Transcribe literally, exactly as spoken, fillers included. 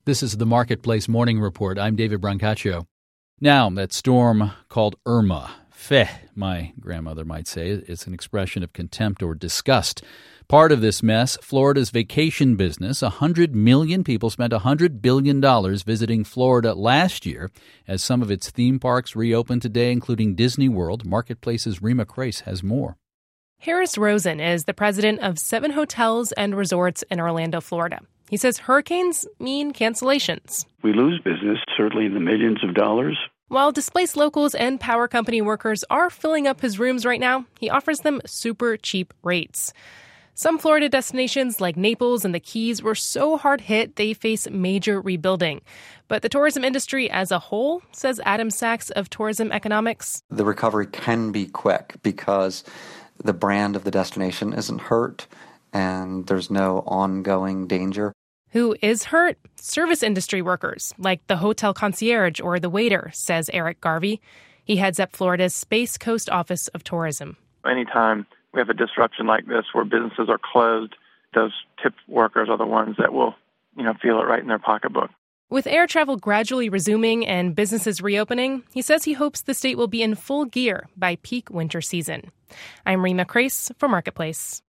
This is the Marketplace Morning Report. I'm David Brancaccio. Now, that storm called Irma. Feh, my grandmother might say. It's an expression of contempt or disgust. Part of this mess, Florida's vacation business. one hundred million people spent one hundred billion dollars visiting Florida last year as some of its theme parks reopened today, including Disney World. Marketplace's Rima Crace has more. Harris Rosen is the president of seven hotels and resorts in Orlando, Florida. He says hurricanes mean cancellations. We lose business, certainly in the millions of dollars. While displaced locals and power company workers are filling up his rooms right now, he offers them super cheap rates. Some Florida destinations like Naples and the Keys were so hard hit they face major rebuilding. But the tourism industry as a whole, says Adam Sachs of Tourism Economics, the recovery can be quick because the brand of the destination isn't hurt and there's no ongoing danger. Who is hurt? Service industry workers, like the hotel concierge or the waiter, says Eric Garvey. He heads up Florida's Space Coast Office of Tourism. Anytime we have a disruption like this where businesses are closed, those tip workers are the ones that will, you know, feel it right in their pocketbook. With air travel gradually resuming and businesses reopening, he says he hopes the state will be in full gear by peak winter season. I'm Rima Crace for Marketplace.